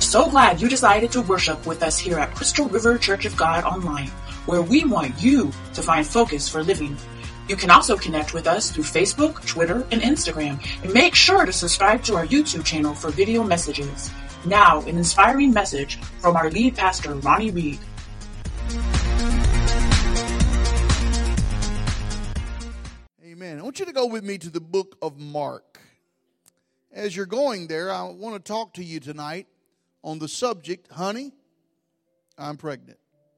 So glad you decided to worship with us here at Crystal River Church of God Online, where we want you to find focus for living. You can also connect with us through Facebook, Twitter, and Instagram, and make sure to subscribe to our YouTube channel for video messages. Now, an inspiring message from our lead pastor, Ronnie Reed. Amen. I want you to go with me to the book of Mark. As you're going there, I want to talk to you tonight on the subject, honey, I'm pregnant.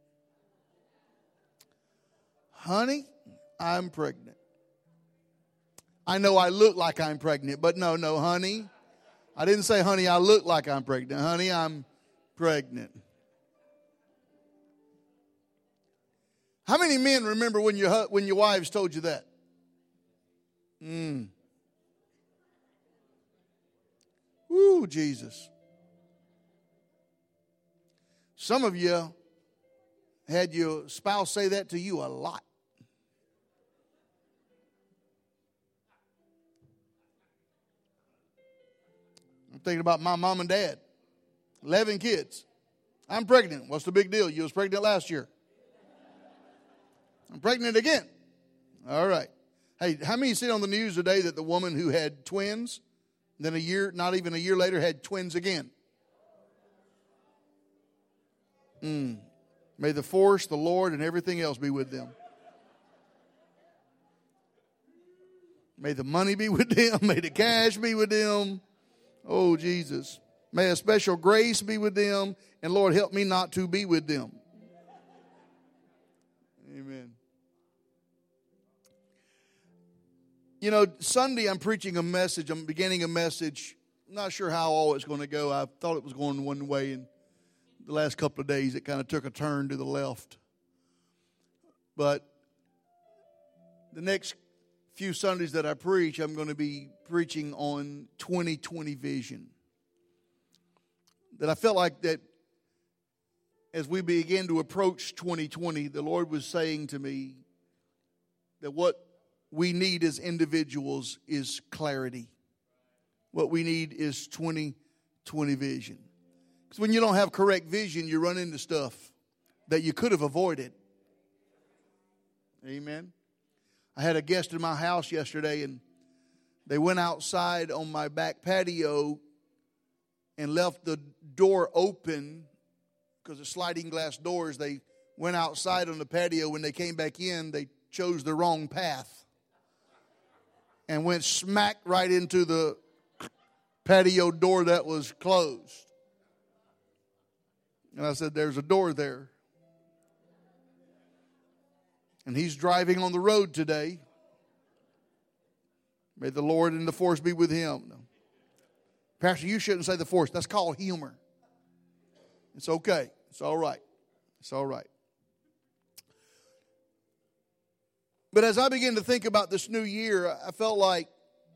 Honey, I'm pregnant. I know I look like I'm pregnant, but no, honey. I didn't say, honey, I look like I'm pregnant. Honey, I'm pregnant. How many men remember when your wives told you that? Woo, Jesus. Some of you had your spouse say that to you a lot. I'm thinking about my mom and dad. 11 kids. I'm pregnant. What's the big deal? You was pregnant last year. I'm pregnant again. All right. Hey, how many seen on the news today that the woman who had twins, then not even a year later, had twins again? May the force, the Lord, and everything else be with them. May the money be with them. May the cash be with them. Oh, Jesus. May a special grace be with them. And Lord, help me not to be with them. Amen. You know, Sunday I'm preaching a message. I'm beginning a message. I'm not sure how all it's going to go. I thought it was going one way, and the last couple of days it kind of took a turn to the left. But the next few Sundays that I preach, I'm going to be preaching on 2020 vision. That I felt like that as we begin to approach 2020, the Lord was saying to me that what we need as individuals is clarity. What we need is 2020 vision. Because when you don't have correct vision, you run into stuff that you could have avoided. Amen. I had a guest in my house yesterday, and they went outside on my back patio and left the door open because of sliding glass doors. They went outside on the patio. When they came back in, they chose the wrong path and went smack right into the patio door that was closed. And I said, there's a door there. And he's driving on the road today. May the Lord and the force be with him. No. Pastor, you shouldn't say the force. That's called humor. It's okay. It's all right. It's all right. But as I began to think about this new year, I felt like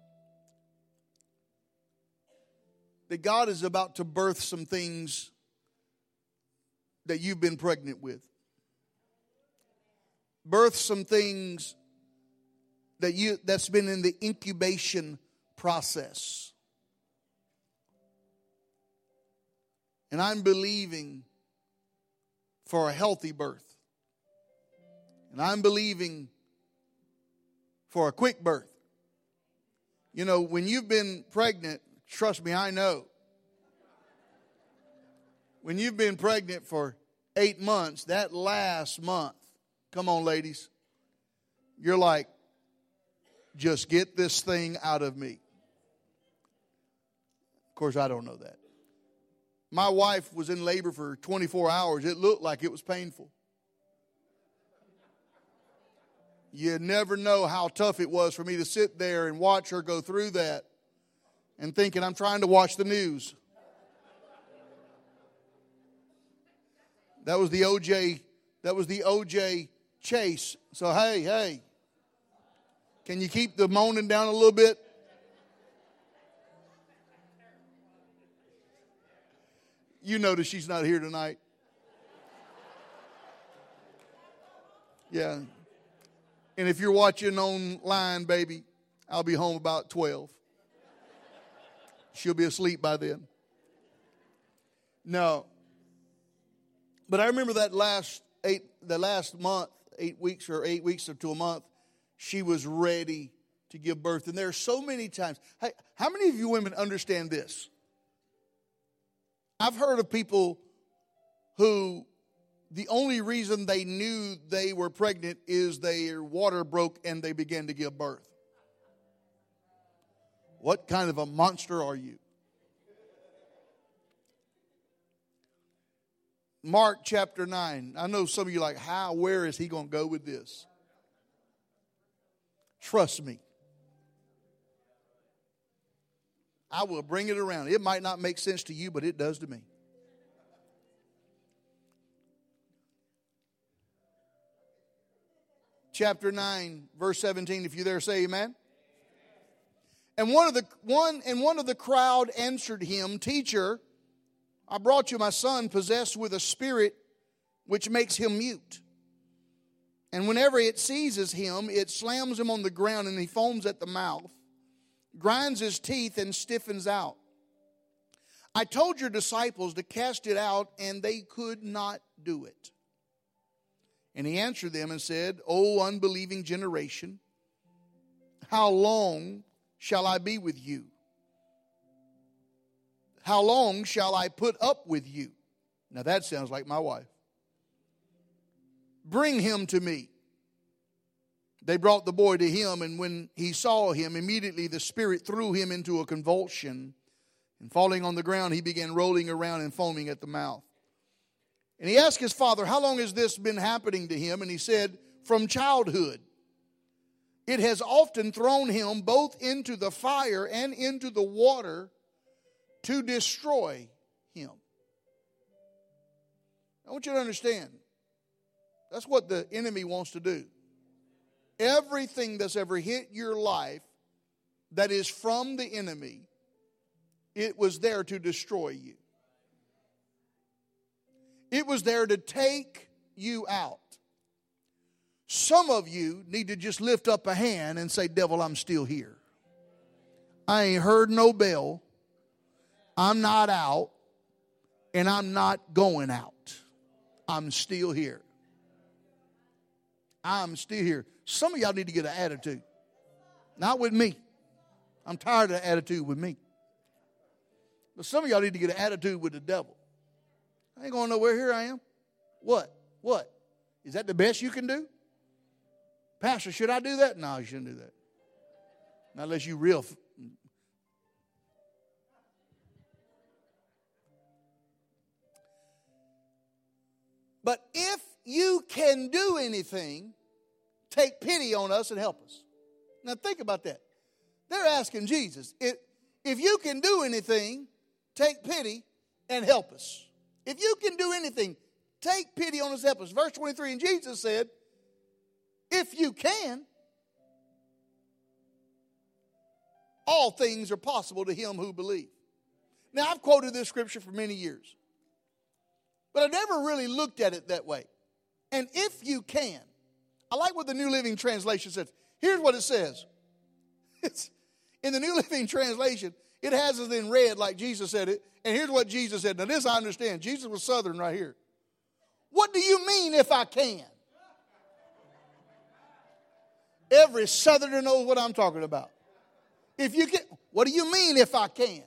that God is about to birth some things that you've been pregnant with. Birth some things that's been in the incubation process. And I'm believing for a healthy birth. And I'm believing for a quick birth. You know, when you've been pregnant, trust me, I know. When you've been pregnant for 8 months, that last month, come on, ladies, you're like, just get this thing out of me. Of course, I don't know that. My wife was in labor for 24 hours. It looked like it was painful. You never know how tough it was for me to sit there and watch her go through that and thinking I'm trying to watch the news. That was the OJ chase. So, hey, can you keep the moaning down a little bit? You notice she's not here tonight. Yeah. And if you're watching online, baby, I'll be home about 12. She'll be asleep by then. No. But I remember that last month, 8 weeks or to a month, she was ready to give birth. And there are so many times. Hey, how many of you women understand this? I've heard of people who the only reason they knew they were pregnant is their water broke and they began to give birth. What kind of a monster are you? Mark chapter 9. I know some of you are like, where is he going to go with this? Trust me. I will bring it around. It might not make sense to you, but it does to me. Chapter 9, verse 17. If you're there, say amen. And one of the crowd answered him, Teacher, I brought you my son possessed with a spirit which makes him mute. And whenever it seizes him, it slams him on the ground and he foams at the mouth, grinds his teeth and stiffens out. I told your disciples to cast it out and they could not do it. And he answered them and said, O unbelieving generation, how long shall I be with you? How long shall I put up with you? Now that sounds like my wife. Bring him to me. They brought the boy to him, and when he saw him, immediately the spirit threw him into a convulsion. And falling on the ground, he began rolling around and foaming at the mouth. And he asked his father, how long has this been happening to him? And he said, from childhood. It has often thrown him both into the fire and into the water to destroy him. I want you to understand, that's what the enemy wants to do. Everything that's ever hit your life that is from the enemy, it was there to destroy you. It was there to take you out. Some of you need to just lift up a hand and say, devil, I'm still here. I ain't heard no bell. I'm not out. And I'm not going out. I'm still here. I'm still here. Some of y'all need to get an attitude. Not with me. I'm tired of the attitude with me. But some of y'all need to get an attitude with the devil. I ain't going nowhere. Here I am. What? What? Is that the best you can do? Pastor, should I do that? No, you shouldn't do that. Not unless you real. But if you can do anything, take pity on us and help us. Now think about that. They're asking Jesus, if you can do anything, take pity and help us. If you can do anything, take pity on us and help us. Verse 23, and Jesus said, if you can, all things are possible to him who believes. Now, I've quoted this scripture for many years, but I never really looked at it that way. And if you can, I like what the New Living Translation says. Here's what it says. It's in the New Living Translation, it has it in red like Jesus said it. And here's what Jesus said. Now, this I understand. Jesus was Southern right here. What do you mean if I can? Every Southerner knows what I'm talking about. If you can, what do you mean if I can?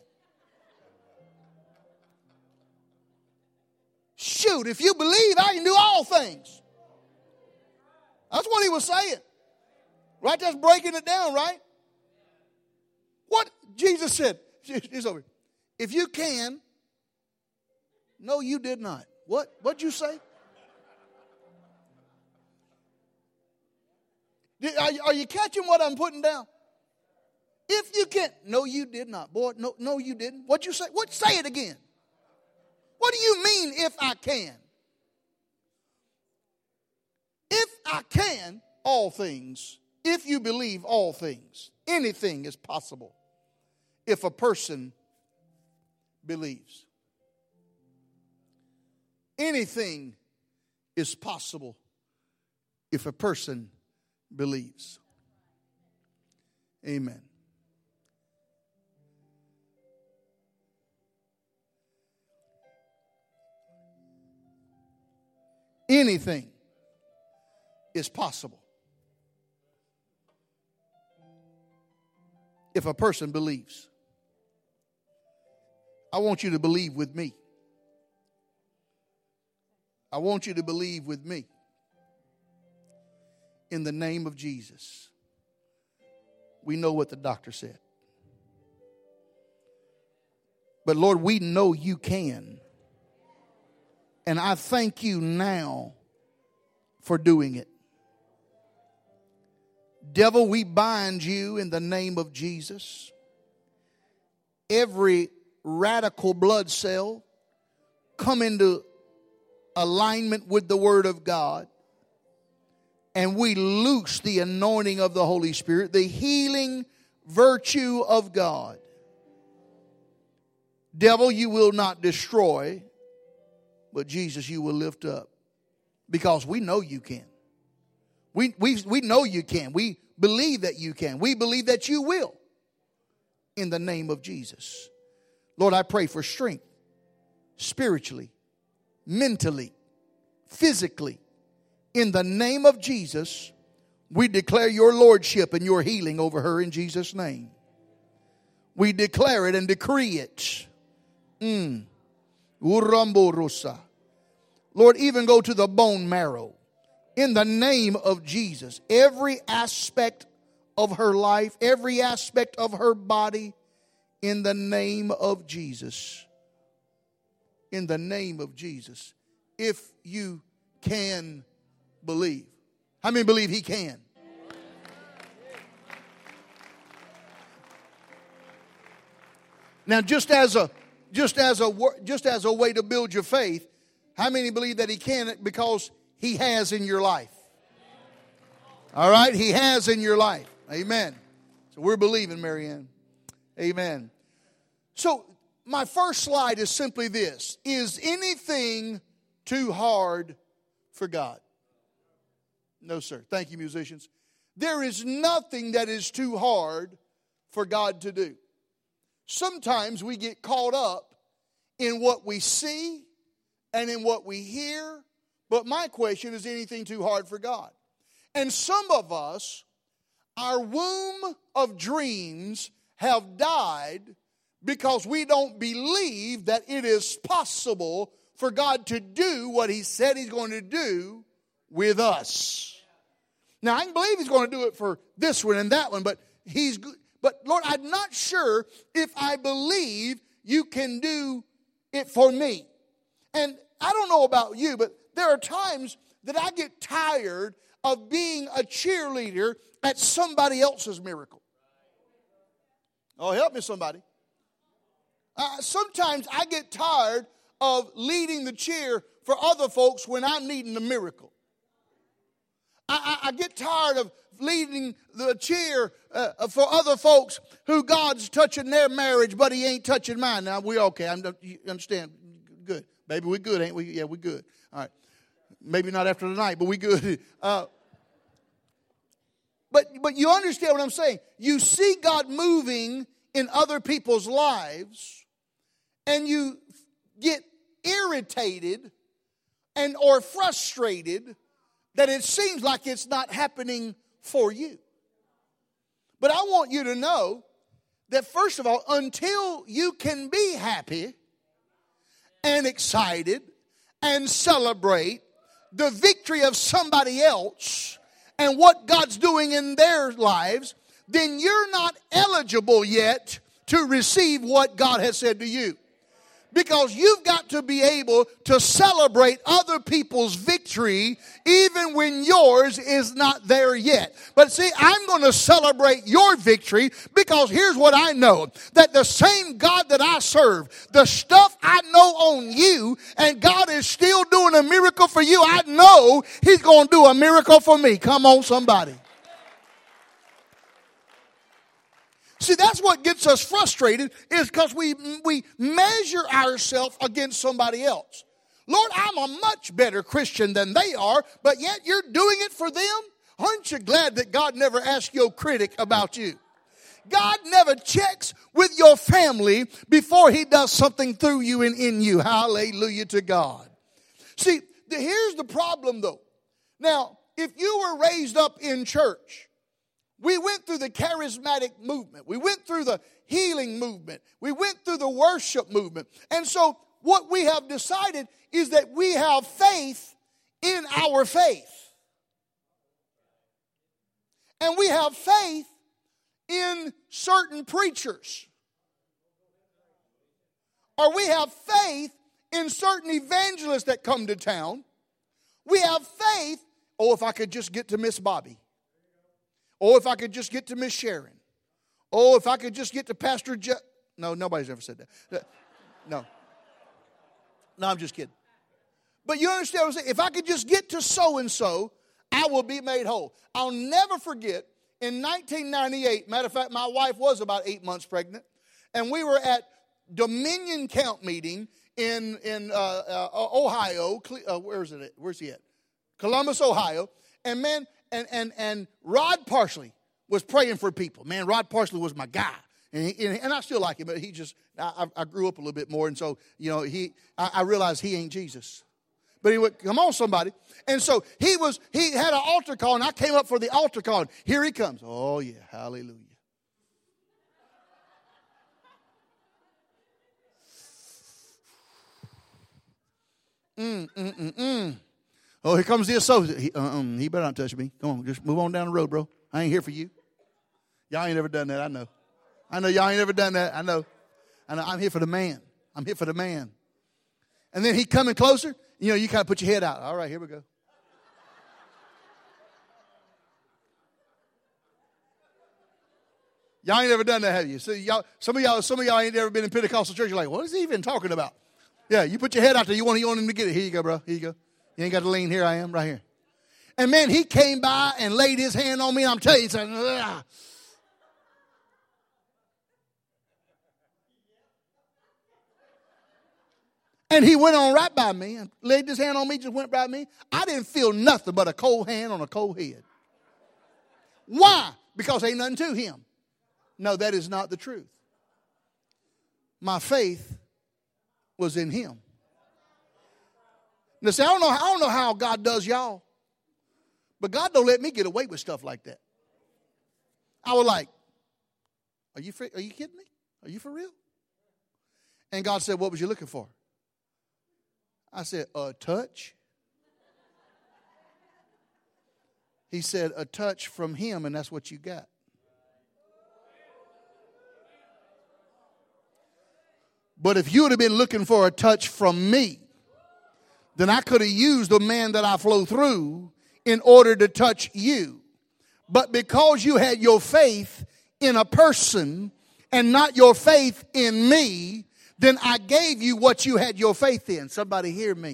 Shoot, if you believe, I can do all things. That's what he was saying. Right? That's breaking it down, right? What Jesus said. It's over. If you can, no, you did not. What'd you say? Are you catching what I'm putting down? If you can, no, you did not. Boy, no, you didn't. What'd you say? Say it again. What do you mean if I can? If I can, all things, if you believe all things, anything is possible if a person believes. Anything is possible if a person believes. Amen. Anything is possible if a person believes. I want you to believe with me. I want you to believe with me. In the name of Jesus. We know what the doctor said. But Lord, we know you can. And I thank you now for doing it. Devil, we bind you in the name of Jesus. Every radical blood cell come into alignment with the Word of God. And we loose the anointing of the Holy Spirit, the healing virtue of God. Devil, you will not destroy, but Jesus, you will lift up. Because we know you can. We know you can. We believe that you can. We believe that you will. In the name of Jesus. Lord, I pray for strength. Spiritually, mentally, physically. In the name of Jesus, we declare your lordship and your healing over her in Jesus' name. We declare it and decree it. Lord, even go to the bone marrow. In the name of Jesus, every aspect of her life, every aspect of her body, in the name of Jesus. In the name of Jesus. If you can believe. How many believe he can? Now, just as a way to build your faith, how many believe that he can because he has in your life? All right, he has in your life. Amen. So we're believing, Marianne. Amen. So my first slide is simply this. Is anything too hard for God? No, sir. Thank you, musicians. There is nothing that is too hard for God to do. Sometimes we get caught up in what we see and in what we hear. But my question is, anything too hard for God? And some of us, our womb of dreams have died because we don't believe that it is possible for God to do what he said he's going to do with us. Now, I can believe he's going to do it for this one and that one, but Lord, I'm not sure if I believe you can do it for me. And I don't know about you, but there are times that I get tired of being a cheerleader at somebody else's miracle. Oh, help me, somebody. Sometimes I get tired of leading the cheer for other folks when I'm needing a miracle. I get tired of leading the cheer for other folks who God's touching their marriage, but he ain't touching mine. Now, we okay. You understand? Good. Baby, we good, ain't we? Yeah, we good. All right. Maybe not after tonight, but we good. But you understand what I'm saying. You see God moving in other people's lives, and you get irritated and or frustrated that it seems like it's not happening for you. But I want you to know that, first of all, until you can be happy and excited and celebrate the victory of somebody else and what God's doing in their lives, then you're not eligible yet to receive what God has said to you. Because you've got to be able to celebrate other people's victory even when yours is not there yet. But see, I'm going to celebrate your victory because here's what I know. That the same God that I serve, the stuff I know on you, and God is still doing a miracle for you, I know he's going to do a miracle for me. Come on, somebody. See, that's what gets us frustrated, is because we measure ourselves against somebody else. Lord, I'm a much better Christian than they are, but yet you're doing it for them? Aren't you glad that God never asked your critic about you? God never checks with your family before he does something through you and in you. Hallelujah to God. See, here's the problem, though. Now, if you were raised up in church, we went through the charismatic movement. We went through the healing movement. We went through the worship movement. And so what we have decided is that we have faith in our faith. And we have faith in certain preachers. Or we have faith in certain evangelists that come to town. We have faith, oh, if I could just get to Miss Bobby. Oh, if I could just get to Miss Sharon. Oh, if I could just get to Pastor No, nobody's ever said that. No, I'm just kidding. But you understand what I'm saying? If I could just get to so-and-so, I will be made whole. I'll never forget, in 1998, matter of fact, my wife was about 8 months pregnant, and we were at Dominion Camp meeting in Ohio. Where's he at? Columbus, Ohio. And man, and Rod Parsley was praying for people. Man, Rod Parsley was my guy. And I still like him, but he just, I grew up a little bit more. And so, I realized he ain't Jesus. But he went, come on, somebody. And so he had an altar call, and I came up for the altar call. And here he comes. Oh, yeah, hallelujah. Oh, here comes the associate. He better not touch me. Come on, just move on down the road, bro. I ain't here for you. Y'all ain't never done that, I know. I know y'all ain't never done that, I know. I'm here for the man. I'm here for the man. And then he coming closer, you kind of put your head out. All right, here we go. Y'all ain't never done that, have you? So some of y'all ain't never been in Pentecostal church. You're like, what is he even talking about? Yeah, you put your head out there. You want him to get it. Here you go, bro. Here you go. You ain't got to lean. Here I am, right here. And man, he came by and laid his hand on me. And I'm telling you, he's like, ugh. And he went on right by me and laid his hand on me, just went by me. I didn't feel nothing but a cold hand on a cold head. Why? Because ain't nothing to him. No, that is not the truth. My faith was in him. Now, see, I don't know how God does y'all, but God don't let me get away with stuff like that. I was like, are you kidding me? Are you for real? And God said, what was you looking for? I said, a touch. He said, a touch from him, and that's what you got. But if you would have been looking for a touch from me, then I could have used the man that I flow through in order to touch you. But because you had your faith in a person and not your faith in me, then I gave you what you had your faith in. Somebody hear me.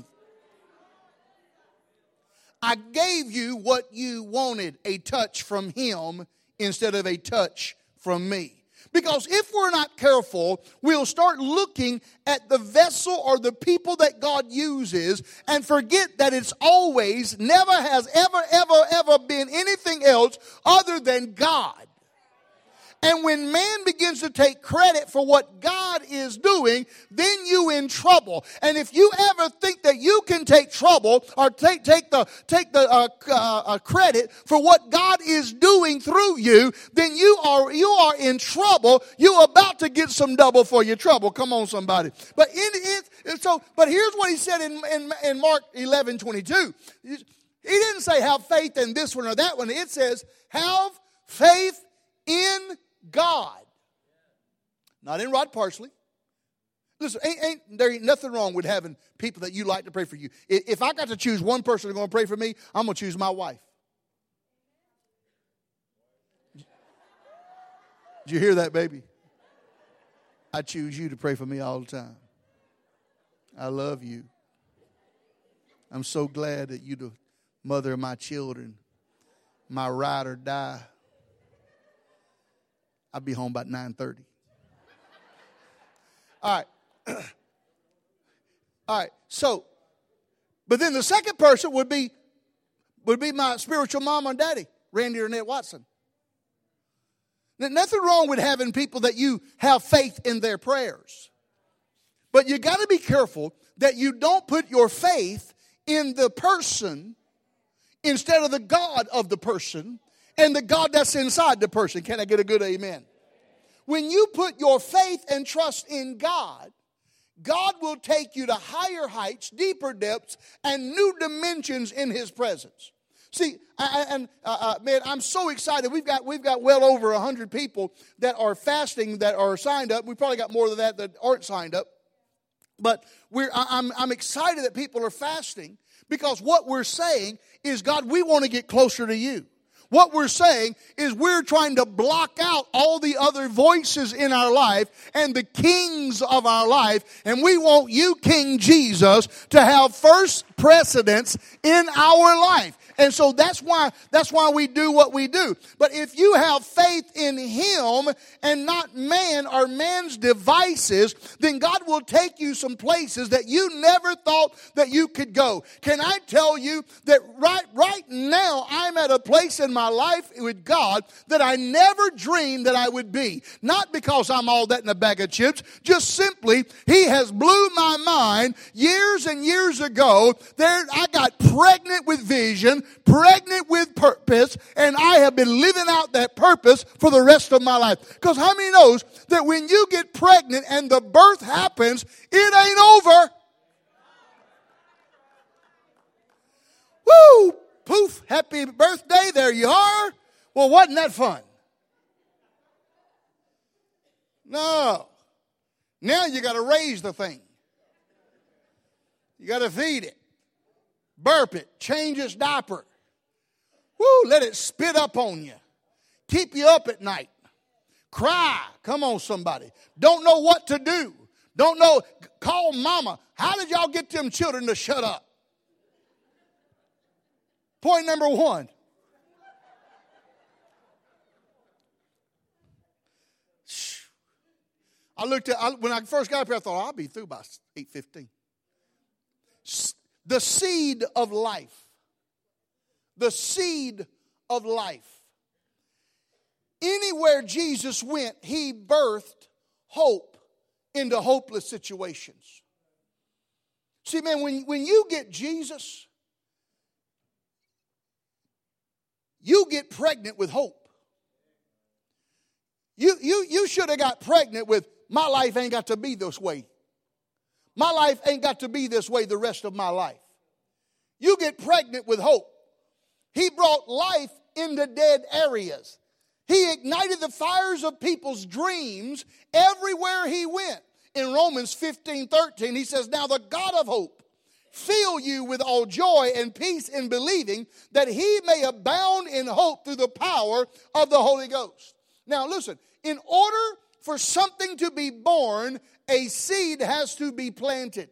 I gave you what you wanted, a touch from him instead of a touch from me. Because if we're not careful, we'll start looking at the vessel or the people that God uses and forget that it's always, never has ever been anything else other than God. And when man begins to take credit for what God is doing, then you in trouble. And if you ever think that you can take trouble or take the credit for what God is doing through you, then you are in trouble. You're about to get some double for your trouble. Come on, somebody. But here's what he said in Mark 11:22. He didn't say have faith in this one or that one. It says have faith in God. Not in Rod Parsley. Listen, there ain't nothing wrong with having people that you like to pray for you. If I got to choose one person who's going to pray for me, I'm going to choose my wife. Did you hear that, baby? I choose you to pray for me all the time. I love you. I'm so glad that you're the mother of my children, my ride or die. I'll be home about 9:30. All right. So, but then the second person would be my spiritual mom and daddy, Randy or Annette Watson. Now, nothing wrong with having people that you have faith in their prayers. But you got to be careful that you don't put your faith in the person instead of the God of the person and the God that's inside the person. Can I get a good amen? When you put your faith and trust in God, God will take you to higher heights, deeper depths, and new dimensions in His presence. See, man, I'm so excited. We've got well over 100 people that are fasting, that are signed up. We probably got more than that aren't signed up. But I'm excited that people are fasting, because what we're saying is, God, we want to get closer to you. What we're saying is we're trying to block out all the other voices in our life and the kings of our life. And we want you, King Jesus, to have first precedence in our life. And so that's why we do what we do. But if you have faith in Him and not man or man's devices, then God will take you some places that you never thought that you could go. Can I tell you that right now I'm at a place in my life with God that I never dreamed that I would be. Not because I'm all that in a bag of chips, just simply He has blew my mind. Years and years ago, I got pregnant with vision, pregnant with purpose, and I have been living out that purpose for the rest of my life. Because how many knows that when you get pregnant and the birth happens, it ain't over? Woo! Poof, happy birthday, there you are. Well, wasn't that fun? No. Now you got to raise the thing. You got to feed it, burp it, change its diaper. Woo, let it spit up on you. Keep you up at night. Cry. Come on, somebody. Don't know what to do. Don't know. Call mama. How did y'all get them children to shut up? Point number one. When I first got up here, I thought, I'll be through by 8:15. The seed of life. The seed of life. Anywhere Jesus went, He birthed hope into hopeless situations. See, man, when you get Jesus, you get pregnant with hope. You should have got pregnant with, my life ain't got to be this way. My life ain't got to be this way the rest of my life. You get pregnant with hope. He brought life into dead areas. He ignited the fires of people's dreams everywhere He went. In Romans 15:13, He says, now the God of hope fill you with all joy and peace in believing, that He may abound in hope through the power of the Holy Ghost. Now listen, in order for something to be born, a seed has to be planted.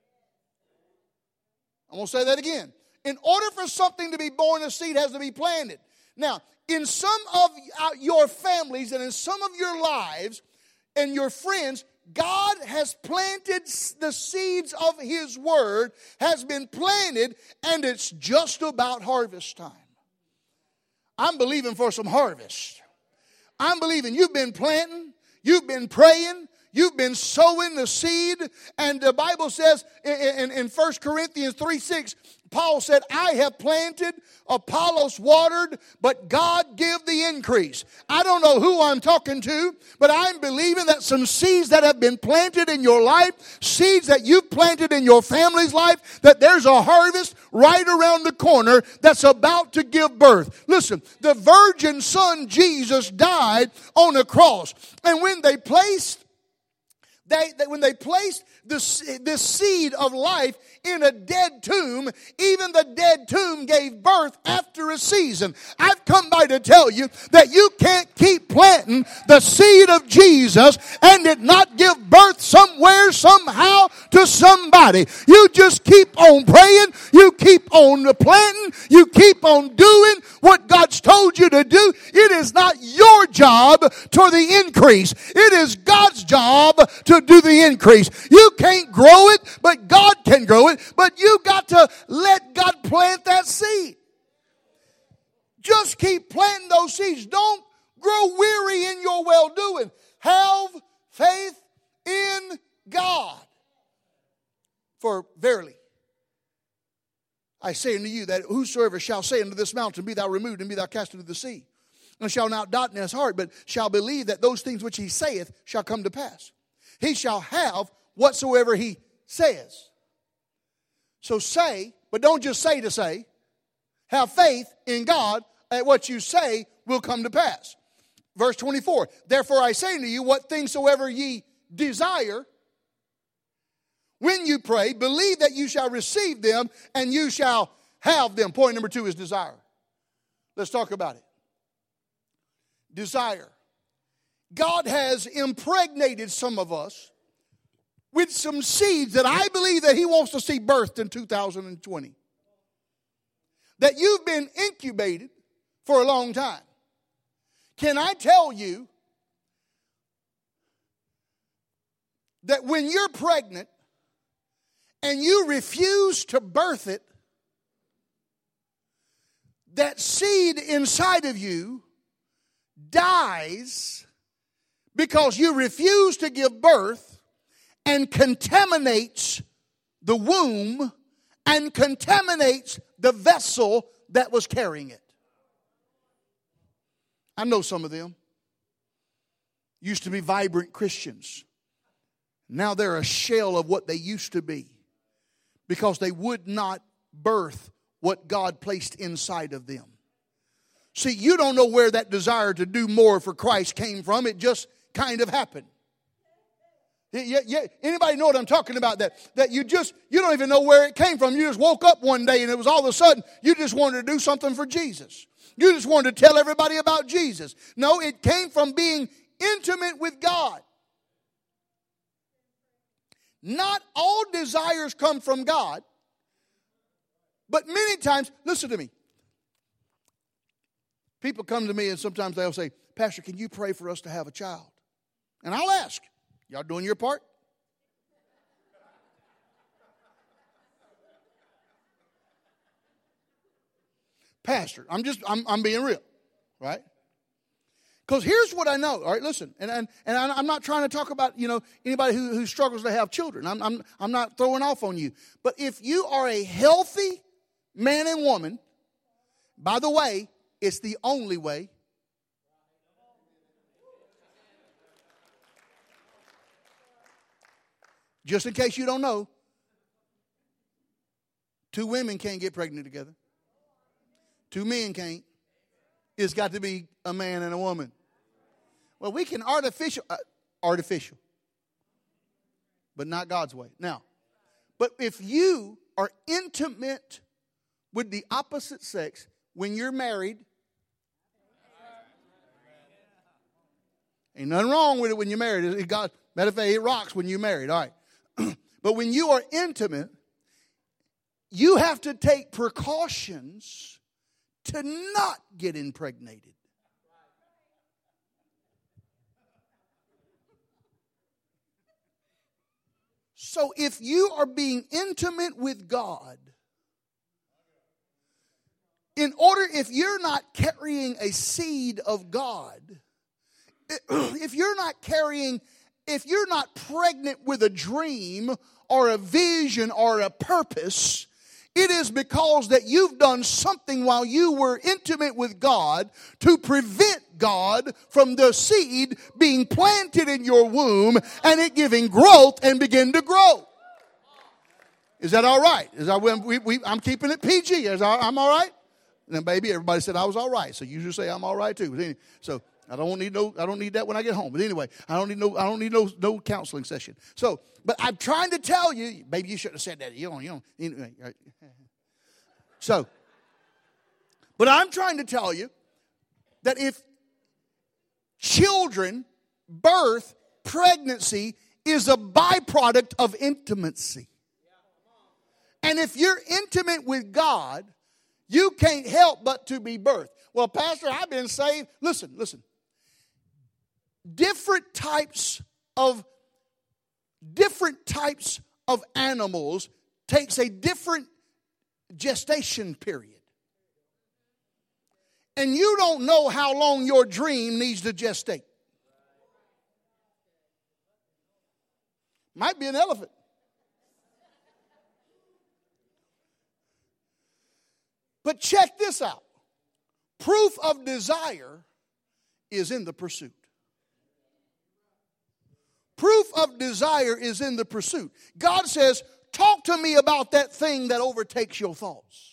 I'm going to say that again. In order for something to be born, a seed has to be planted. Now, in some of your families and in some of your lives and your friends, God has planted the seeds of His Word, has been planted, and it's just about harvest time. I'm believing for some harvest. I'm believing you've been planting, you've been praying, you've been sowing the seed. And the Bible says in 1 Corinthians 3:6, Paul said, I have planted, Apollos watered, but God give the increase. I don't know who I'm talking to, but I'm believing that some seeds that have been planted in your life, seeds that you've planted in your family's life, that there's a harvest right around the corner that's about to give birth. Listen, the virgin son Jesus died on a cross. And when they placed this seed of life in a dead tomb, even the dead tomb gave birth after a season. I've come by to tell you that you can't keep planting the seed of Jesus and it not give birth somewhere, somehow, to somebody. You just keep on praying, you keep on planting, you keep on doing what God's told you to do. It is not your job to the increase. It is God's job to do the increase. You can't grow it, but God can grow it. But you got to let God plant that seed. Just keep planting those seeds. Don't grow weary in your well-doing. Have faith in God. For verily, I say unto you that whosoever shall say unto this mountain, be thou removed and be thou cast into the sea, and shall not doubt in his heart, but shall believe that those things which he saith shall come to pass, he shall have whatsoever he says. So say, but don't just say to say. Have faith in God that what you say will come to pass. Verse 24, therefore I say unto you, what things soever ye desire, when you pray, believe that you shall receive them and you shall have them. Point number 2 is desire. Let's talk about it. Desire. God has impregnated some of us with some seeds that I believe that he wants to see birthed in 2020. That you've been incubated for a long time. Can I tell you that when you're pregnant and you refuse to birth it, that seed inside of you dies because you refuse to give birth and contaminates the womb and contaminates the vessel that was carrying it. I know some of them. Used to be vibrant Christians. Now they're a shell of what they used to be because they would not birth what God placed inside of them. See, you don't know where that desire to do more for Christ came from. It just kind of happened. Anybody know what I'm talking about? That you don't even know where it came from. You just woke up one day and it was all of a sudden you just wanted to do something for Jesus. You just wanted to tell everybody about Jesus. No, it came from being intimate with God. Not all desires come from God, but many times, listen to me. People come to me and sometimes they'll say, Pastor, can you pray for us to have a child? And I'll ask, y'all doing your part? Pastor, I'm being real, right? Because here's what I know. All right, listen, and I'm not trying to talk about anybody who struggles to have children. I'm not throwing off on you. But if you are a healthy man and woman, by the way, it's the only way. Just in case you don't know, 2 women can't get pregnant together. 2 men can't. It's got to be a man and a woman. Well, we can artificial, but not God's way. Now, but if you are intimate with the opposite sex when you're married, ain't nothing wrong with it when you're married. Matter of fact, it rocks when you're married. All right. But when you are intimate, you have to take precautions to not get impregnated. So if you are being intimate with God, if you're not carrying a seed of God, if you're not pregnant with a dream or a vision or a purpose, it is because that you've done something while you were intimate with God to prevent God from the seed being planted in your womb and it giving growth and begin to grow. Is that all right? I'm keeping it PG. I'm all right? And then, baby, everybody said I was all right. So you should say I'm all right too. So I don't need that when I get home. But anyway, I don't need no counseling session. So, but I'm trying to tell you, baby, you shouldn't have said that. You don't. So, but I'm trying to tell you that if children, birth, pregnancy is a byproduct of intimacy. And if you're intimate with God, you can't help but to be birthed. Well, Pastor, I've been saved. Listen. Different types of animals takes a different gestation period. And you don't know how long your dream needs to gestate. Might be an elephant. But check this out. Proof of desire is in the pursuit. Proof of desire is in the pursuit. God says, talk to me about that thing that overtakes your thoughts.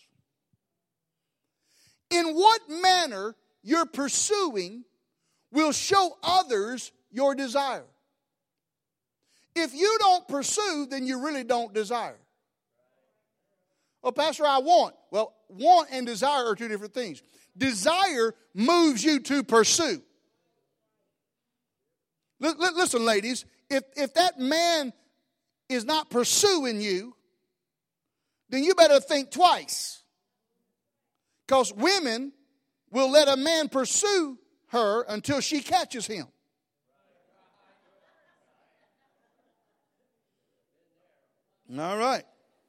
In what manner you're pursuing will show others your desire. If you don't pursue, then you really don't desire. Oh, Pastor, I want. Well, want and desire are two different things. Desire moves you to pursue. Listen, ladies, if that man is not pursuing you, then you better think twice. Because women will let a man pursue her until she catches him. All right.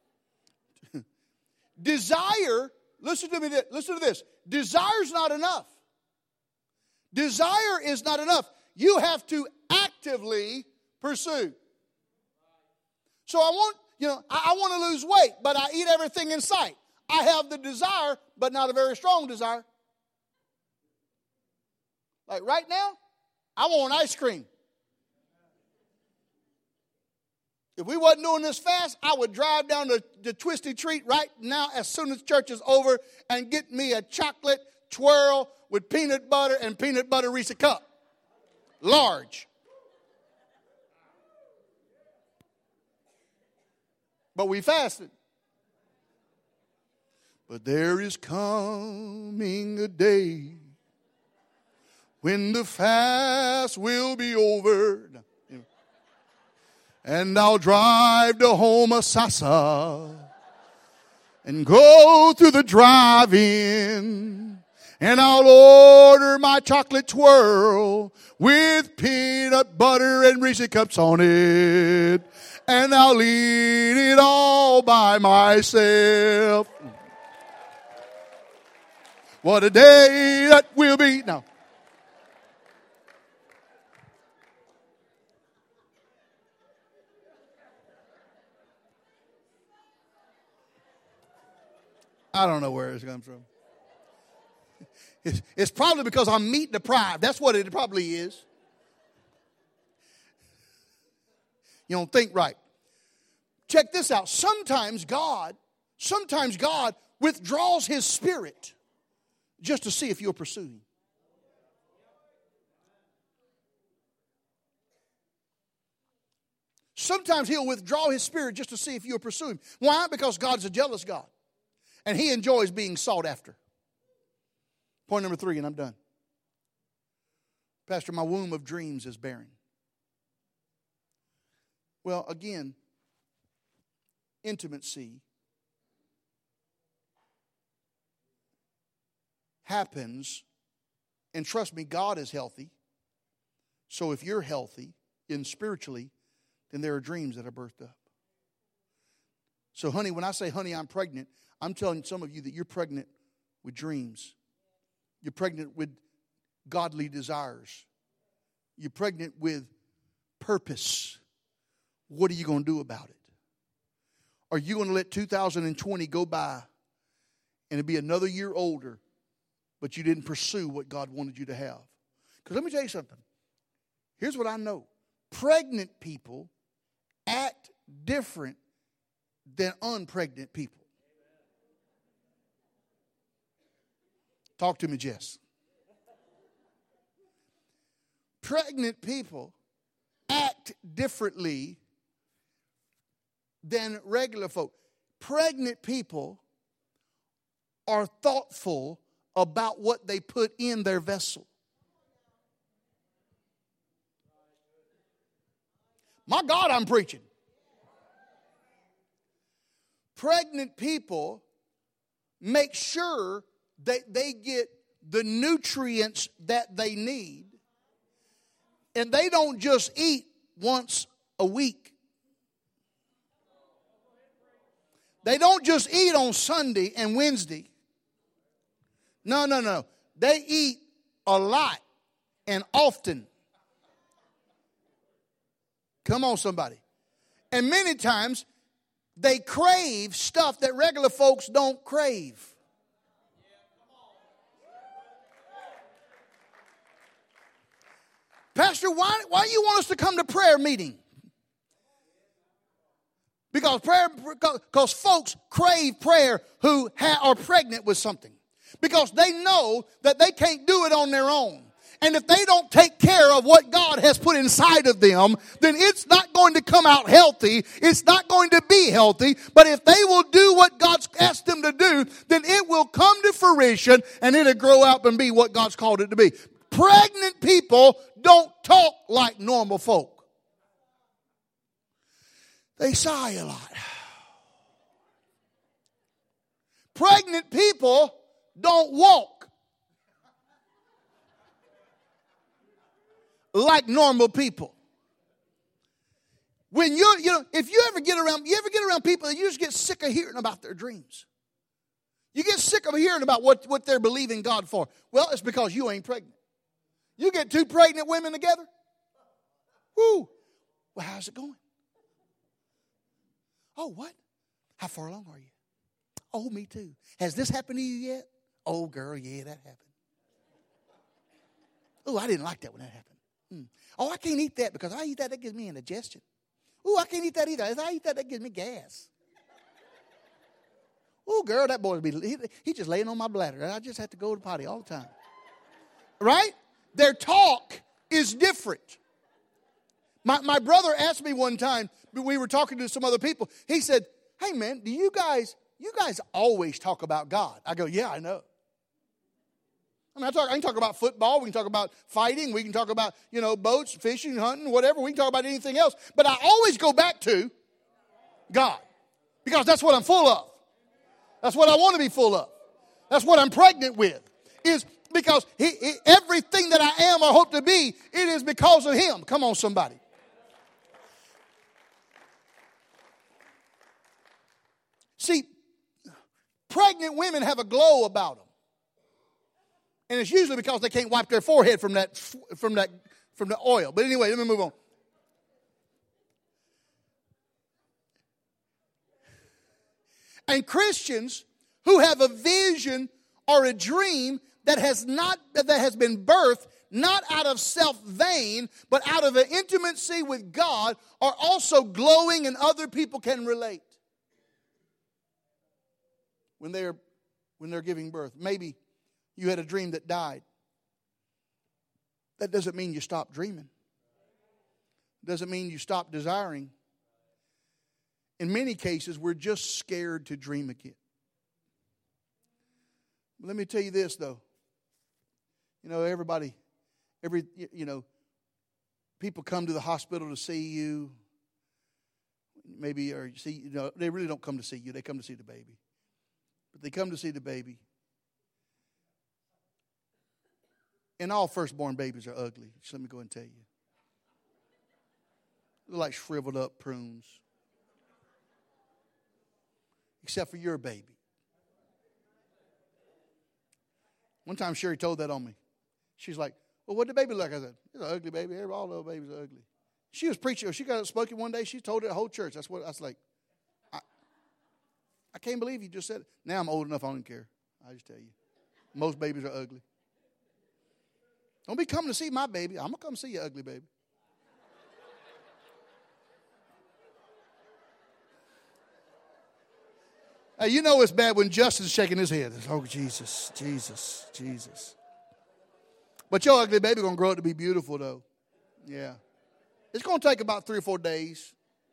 Desire, listen to this. Desire is not enough. Desire is not enough. You have to actively pursue. So I want to lose weight, but I eat everything in sight. I have the desire, but not a very strong desire. Like right now, I want ice cream. If we wasn't doing this fast, I would drive down the Twisty Treat right now as soon as church is over and get me a chocolate twirl with peanut butter and peanut butter Reese cup. Large. But we fasted. But there is coming a day when the fast will be over. And I'll drive to Homosassa and go through the drive-in. And I'll order my chocolate twirl with peanut butter and Reese cups on it. And I'll eat it all by myself. What a day that will be. Now, I don't know where it's come from. It's probably because I'm meat deprived. That's what it probably is. You don't think right. Check this out. Sometimes God withdraws his spirit just to see if you'll pursue him. Sometimes he'll withdraw his spirit just to see if you'll pursue him. Why? Because God's a jealous God. And he enjoys being sought after. Point number 3, and I'm done. Pastor, my womb of dreams is barren. Well, again, intimacy happens, and trust me, God is healthy. So if you're healthy spiritually, then there are dreams that are birthed up. So, honey, when I say, honey, I'm pregnant, I'm telling some of you that you're pregnant with dreams. You're pregnant with godly desires. You're pregnant with purpose. What are you going to do about it? Are you going to let 2020 go by and it be another year older, but you didn't pursue what God wanted you to have? Because let me tell you something. Here's what I know. Pregnant people act different than unpregnant people. Talk to me, Jess. Pregnant people act differently than regular folk. Pregnant people are thoughtful about what they put in their vessel. My God, I'm preaching. Pregnant people make sure that they get the nutrients that they need. And they don't just eat once a week. They don't just eat on Sunday and Wednesday. No. They eat a lot and often. Come on, somebody. And many times they crave stuff that regular folks don't crave. Pastor, why do you want us to come to prayer meeting? Because folks crave prayer who are pregnant with something. Because they know that they can't do it on their own. And if they don't take care of what God has put inside of them, then it's not going to come out healthy. It's not going to be healthy. But if they will do what God's asked them to do, then it will come to fruition and it'll grow up and be what God's called it to be. Pregnant people don't talk like normal folk. They sigh a lot. Pregnant people don't walk like normal people. When if you ever get around people that you just get sick of hearing about their dreams. You get sick of hearing about what they're believing God for. Well, it's because you ain't pregnant. You get two pregnant women together. Whoo. Well, how's it going? Oh, what? How far along are you? Oh, me too. Has this happened to you yet? Oh, girl, yeah, that happened. Oh, I didn't like that when that happened. Oh, I can't eat that because I eat that gives me indigestion. Oh, I can't eat that either. If I eat that gives me gas. Oh, girl, that boy, he's just laying on my bladder. I just have to go to the potty all the time. Right? Their talk is different. My brother asked me one time, we were talking to some other people. He said, hey, man, do you guys always talk about God? I go, yeah, I know. I mean, I can talk about football. We can talk about fighting. We can talk about, boats, fishing, hunting, whatever. We can talk about anything else. But I always go back to God because that's what I'm full of. That's what I want to be full of. That's what I'm pregnant with. Is because everything that I am or hope to be, it is because of Him. Come on, somebody. See, pregnant women have a glow about them. And it's usually because they can't wipe their forehead from the oil. But anyway, let me move on. And Christians who have a vision or a dream that has been birthed not out of self-vain, but out of an intimacy with God, are also glowing and other people can relate. When they're giving birth. Maybe you had a dream that died. That doesn't mean you stopped dreaming. Doesn't mean you stopped desiring. In many cases, we're just scared to dream again. But let me tell you this, though. People come to the hospital to see you. Maybe, or see, they really don't come to see you. They come to see the baby. But they come to see the baby. And all firstborn babies are ugly. Just let me go and tell you. They're like shriveled up prunes. Except for your baby. One time Sherry told that on me. She's like, well, what did the baby look like? I said, it's an ugly baby. All little babies are ugly. She was preaching. She got up spoken one day. She told it the whole church. That's what I was like. I can't believe you just said it. Now I'm old enough, I don't care. I just tell you. Most babies are ugly. Don't be coming to see my baby. I'm going to come see your ugly baby. Hey, it's bad when Justin's shaking his head. Oh, Jesus, Jesus, Jesus. But your ugly baby going to grow up to be beautiful, though. Yeah. It's going to take about 3 or 4 days.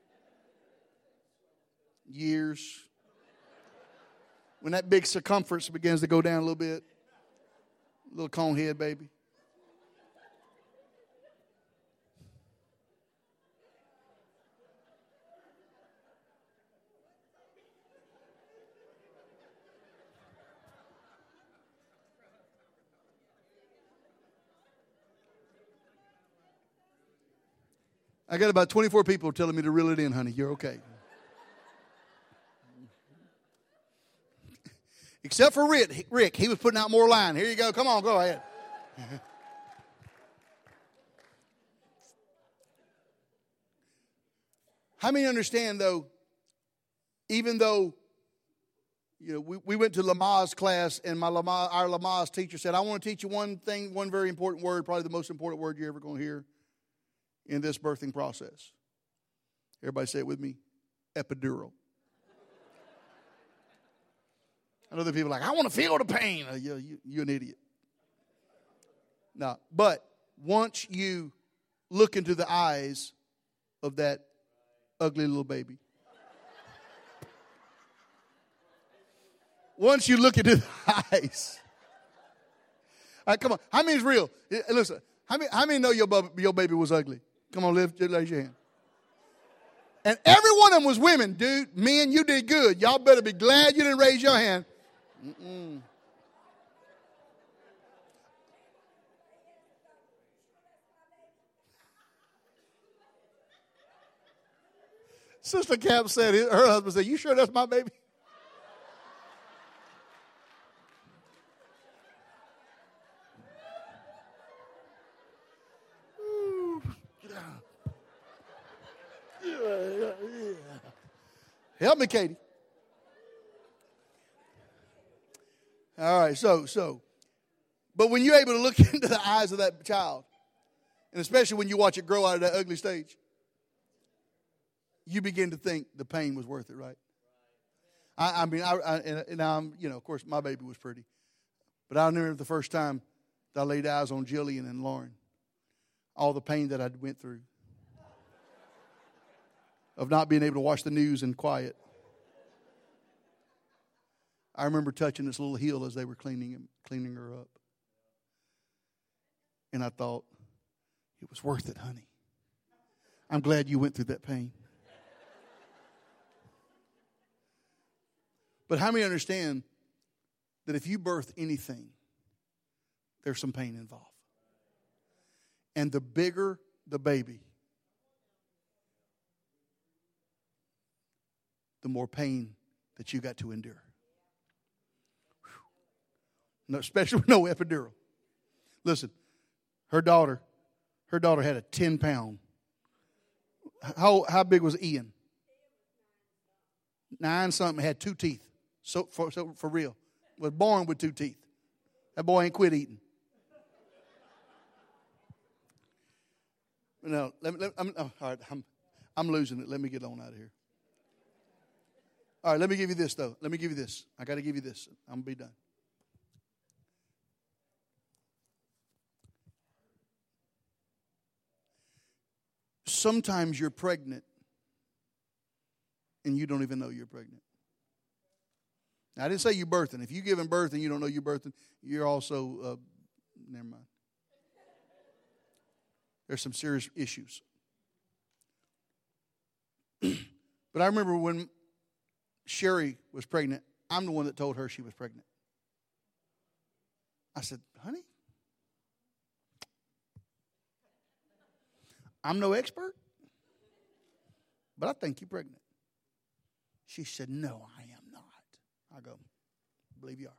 Years. When that big circumference begins to go down a little bit. Little cone head, baby. I got about 24 people telling me to reel it in, honey. You're okay. Except for Rick. He was putting out more line. Here you go. Come on, go ahead. How many understand, though, even though we went to Lamaze class, and our Lamaze teacher said, I want to teach you one thing, one very important word, probably the most important word you're ever going to hear. in this birthing process. Everybody say it with me. Epidural. I know there are people like, I want to feel the pain. You're an idiot. No, but once you look into the eyes of that ugly little baby, once you look into the eyes, all right, come on, how many is real? Listen, how many know your baby was ugly? Come on, raise your hand. And every one of them was women, dude. Men, you did good. Y'all better be glad you didn't raise your hand. Sister Cap said, her husband said, you sure that's my baby? Help me, Katie. All right, but when you're able to look into the eyes of that child, and especially when you watch it grow out of that ugly stage, you begin to think the pain was worth it, right? I mean, I'm, of course, my baby was pretty, but I remember the first time that I laid eyes on Jillian and Lauren, all the pain that I went through of not being able to watch the news in quiet. I remember touching this little heel as they were cleaning her up. And I thought, it was worth it, honey. I'm glad you went through that pain. But how many understand that if you birth anything, there's some pain involved? And the bigger the baby, the more pain that you got to endure. No, especially with no epidural. Listen, her daughter had a 10-pound. How big was Ian? 9-something, had 2 teeth. So for real. Was born with 2 teeth. That boy ain't quit eating. No, I'm losing it. Let me get on out of here. All right, let me give you this, though. Let me give you this. I got to give you this. I'm going to be done. Sometimes you're pregnant and you don't even know you're pregnant. Now, I didn't say you're birthing. If you're giving birth and you don't know you're birthing, you're also, never mind. There's some serious issues. But I remember when Sherry was pregnant, I'm the one that told her she was pregnant. I said, honey, I'm no expert, but I think you're pregnant. She said, no, I am not. I go, believe you are.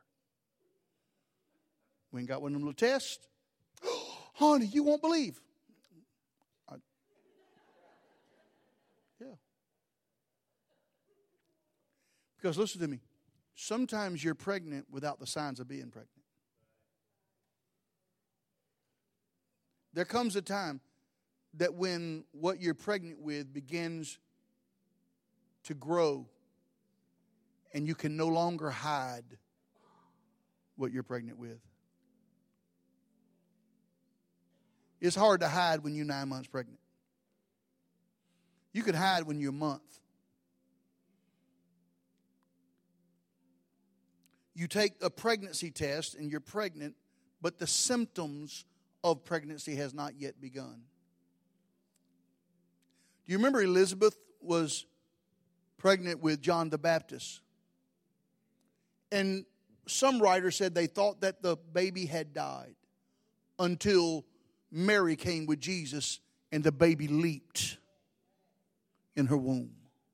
We ain't got one of them little tests. Honey, you won't believe. Yeah. Because listen to me. Sometimes you're pregnant without the signs of being pregnant. There comes a time that when what you're pregnant with begins to grow and you can no longer hide what you're pregnant with. It's hard to hide when you're 9 months pregnant. You could hide when you're a month. You take a pregnancy test and you're pregnant, but the symptoms of pregnancy has not yet begun. Do you remember Elizabeth was pregnant with John the Baptist? And some writers said they thought that the baby had died until Mary came with Jesus and the baby leaped in her womb.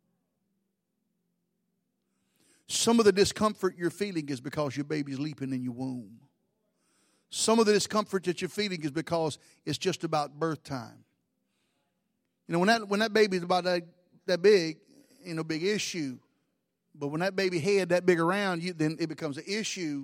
Some of the discomfort you're feeling is because your baby's leaping in your womb. Some of the discomfort that you're feeling is because it's just about birth time. You know, when that baby's about that big, ain't no big issue. But when that baby head that big around you, then it becomes an issue,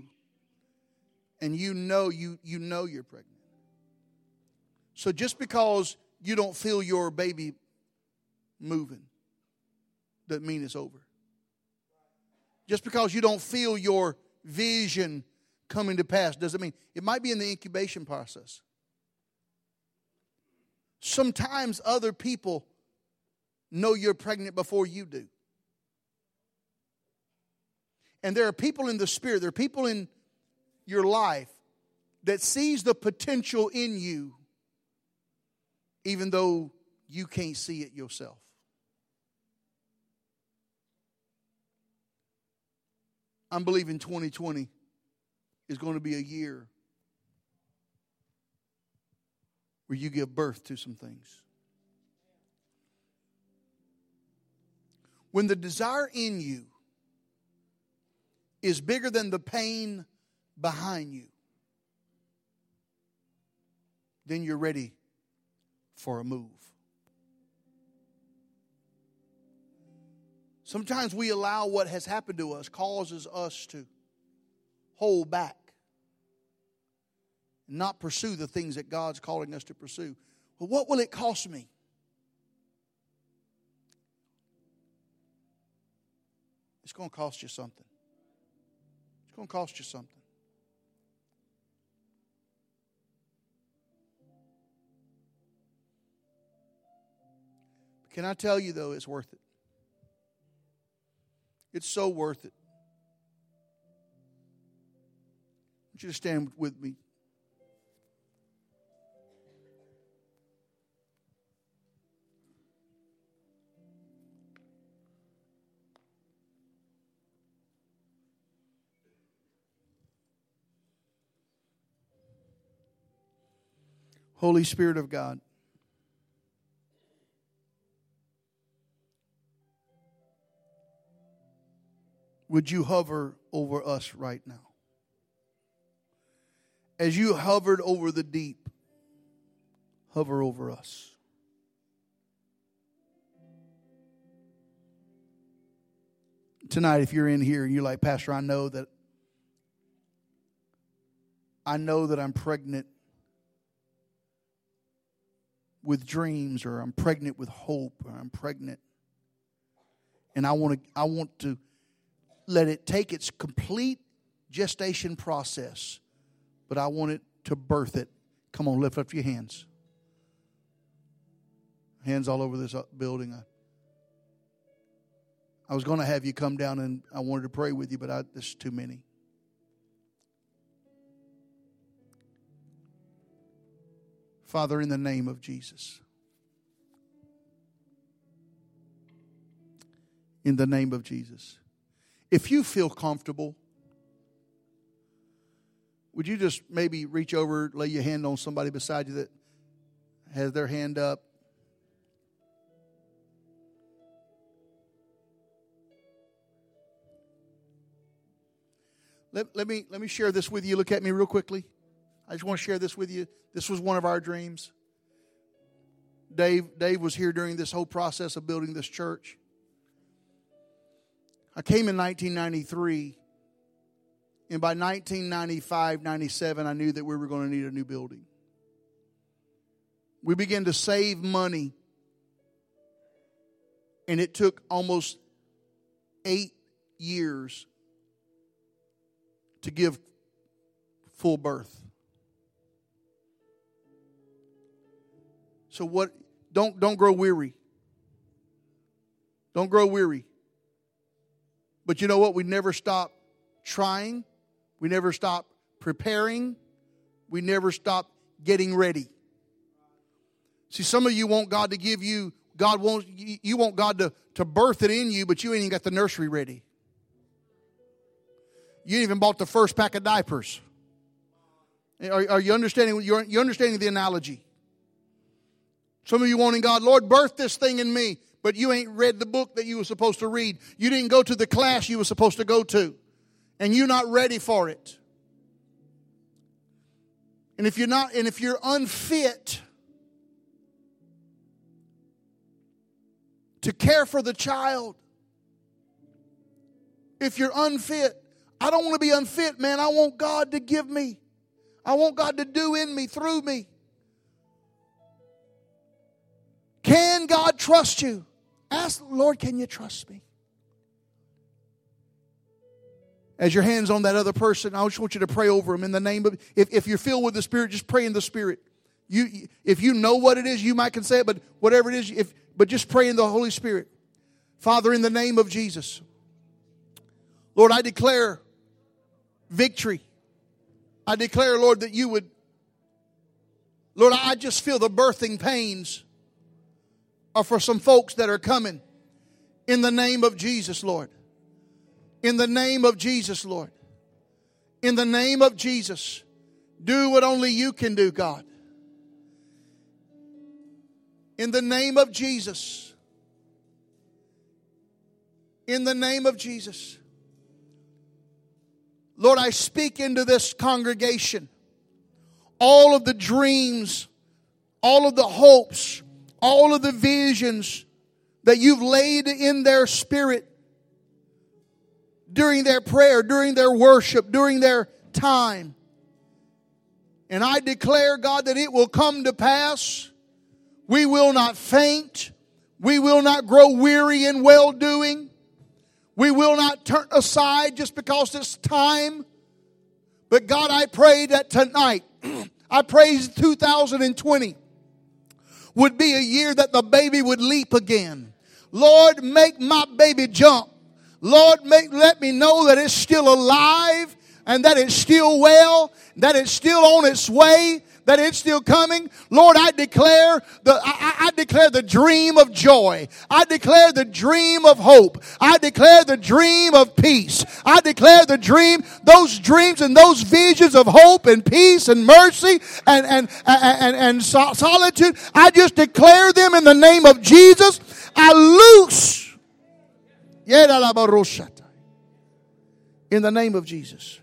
and you know you're pregnant. So just because you don't feel your baby moving doesn't mean it's over. Just because you don't feel your vision coming to pass doesn't mean. It might be in the incubation process. Sometimes other people know you're pregnant before you do. And there are people in the Spirit, there are people in your life that sees the potential in you even though you can't see it yourself. I'm believing 2020 is going to be a year where you give birth to some things. When the desire in you is bigger than the pain behind you, then you're ready for a move. Sometimes we allow what has happened to us causes us to hold back and not pursue the things that God's calling us to pursue. Well, what will it cost me? It's going to cost you something. It's going to cost you something. Can I tell you, though, it's worth it. It's so worth it. I want you to stand with me. Holy Spirit of God, would you hover over us right now? As you hovered over the deep, hover over us. Tonight, if you're in here and you're like, Pastor, I know that I'm pregnant with dreams, or I'm pregnant with hope, or I'm pregnant, and I want to let it take its complete gestation process, but I want it to birth it. Come on, lift up your hands. Hands all over this building. I was going to have you come down and I wanted to pray with you, but there's too many. Father, in the name of Jesus. In the name of Jesus. If you feel comfortable, would you just maybe reach over, lay your hand on somebody beside you that has their hand up? Let me share this with you. Look at me real quickly. I just want to share this with you. This was one of our dreams. Dave was here during this whole process of building this church. I came in 1993, and by 1995, 97, I knew that we were going to need a new building. We began to save money, and it took almost 8 years to give full birth. So don't grow weary. Don't grow weary. But you know what? We never stop trying. We never stop preparing. We never stop getting ready. See, some of you want God to give you, you want God to birth it in you, but you ain't even got the nursery ready. You ain't even bought the first pack of diapers. Are you understanding? You're understanding the analogy. Some of you wanting God, Lord, birth this thing in me. But you ain't read the book that you were supposed to read. You didn't go to the class you were supposed to go to. And you're not ready for it. And if you're unfit to care for the child, if you're unfit, I don't want to be unfit, man. I want God to give me. I want God to do in me, through me. Can God trust you? Ask the Lord, can you trust me? As your hand's on that other person, I just want you to pray over them in the name of, if you're filled with the Spirit, just pray in the Spirit. If you know what it is, you might can say it, but whatever it is, but just pray in the Holy Spirit. Father, in the name of Jesus, Lord, I declare victory. I declare, Lord, that you would, Lord, I just feel the birthing pains are for some folks that are coming. In the name of Jesus, Lord. In the name of Jesus, Lord. In the name of Jesus. Do what only you can do, God. In the name of Jesus. In the name of Jesus. Lord, I speak into this congregation. All of the dreams, all of the hopes, all of the visions that you've laid in their spirit during their prayer, during their worship, during their time. And I declare, God, that it will come to pass. We will not faint. We will not grow weary in well-doing. We will not turn aside just because it's time. But God, I pray that tonight, I pray 2020 would be a year that the baby would leap again. Lord, make my baby jump. Lord, let me know that it's still alive and that it's still well, that it's still on its way, that it's still coming. Lord, I declare the dream of joy. I declare the dream of hope. I declare the dream of peace. I declare the dream, those dreams and those visions of hope and peace and mercy and solitude. I just declare them in the name of Jesus. I loose in the name of Jesus.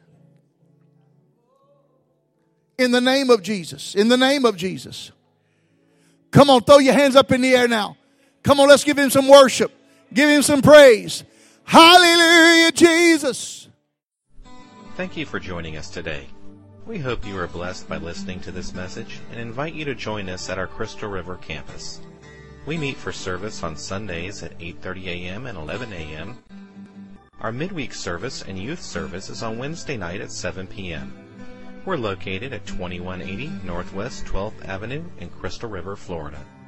In the name of Jesus. In the name of Jesus. Come on, throw your hands up in the air now. Come on, let's give him some worship. Give him some praise. Hallelujah, Jesus. Thank you for joining us today. We hope you are blessed by listening to this message and invite you to join us at our Crystal River campus. We meet for service on Sundays at 8:30 a.m. and 11 a.m. Our midweek service and youth service is on Wednesday night at 7 p.m. We're located at 2180 Northwest 12th Avenue in Crystal River, Florida.